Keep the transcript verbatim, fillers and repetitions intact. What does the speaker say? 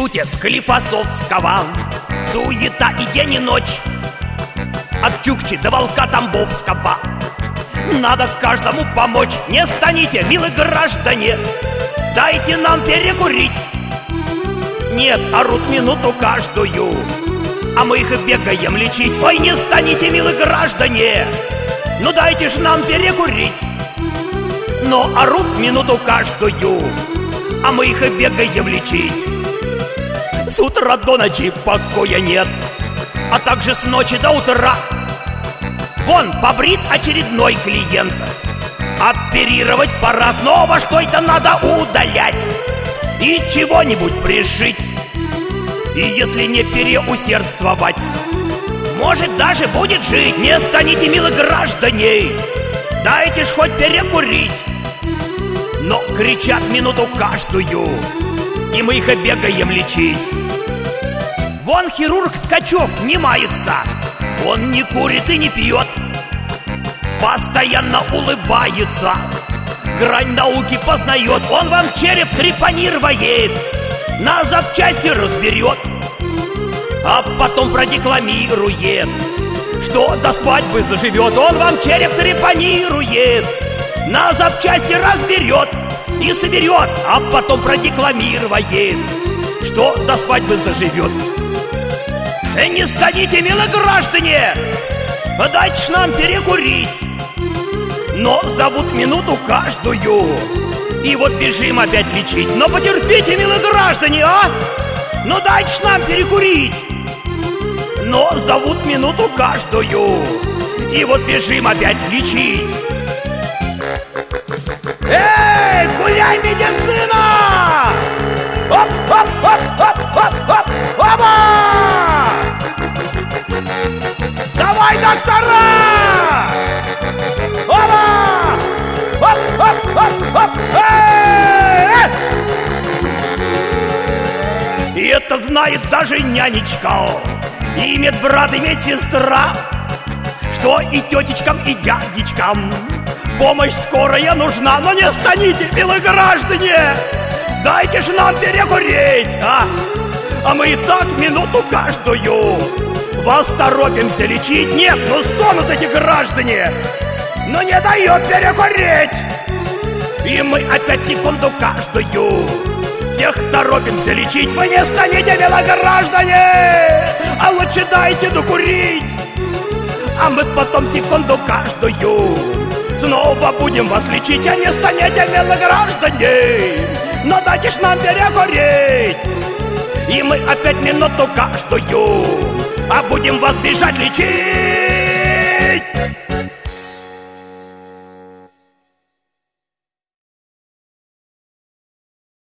институте Склифосовского суета и день и ночь. От Чукчи до Волка Тамбовского надо каждому помочь. Не станите, милые граждане, дайте нам перекурить. Нет, орут минуту каждую, а мы их бегаем лечить. Ой, не станите, милые граждане, ну дайте ж нам перекурить. Но орут минуту каждую, а мы их бегаем лечить. С утра до ночи покоя нет, а также с ночи до утра. Вон, побрит очередной клиент, оперировать пора. Снова что это надо удалять и чего-нибудь пришить. И если не переусердствовать, может даже будет жить. Не станите, милые граждане, дайте ж хоть перекурить. Но кричат минуту каждую, и мы их бегаем лечить. Вон хирург Ткачев не мается, он не курит и не пьет, постоянно улыбается, грань науки познает. Он вам череп трепанирует, на запчасти разберет, а потом продекламирует, что до свадьбы заживет. Он вам череп трепанирует, на запчасти разберет и соберет, а потом продекламирует, что до свадьбы заживет. Не станите, милые граждане, дайте ж нам перекурить. Но зовут минуту каждую, и вот бежим опять лечить. Но потерпите, милые граждане, а? Ну дайте ж нам перекурить. Но зовут минуту каждую, и вот бежим опять лечить. Эй, гуляй, медицина! Оп, оп, оп, оп, оп, оп, опа! Давай, доктора! Опа! Оп, оп, оп, оп, эй! И это знает даже нянечка, и медбрат, и медсестра, что и тетечкам, и дядечкам помощь скорая нужна. Но не станите, милые граждане, дайте ж нам перекурить, а? А мы и так минуту каждую вас торопимся лечить. Нет, ну стонут эти граждане, но не дают перекурить. И мы опять секунду каждую всех торопимся лечить. Вы не станете, милые граждане, а лучше дайте докурить. А мы потом секунду каждую снова будем вас лечить. А не станете, милые граждане, но дайте ж нам перекурить. И мы опять минуту каждую, а будем вас бежать лечить.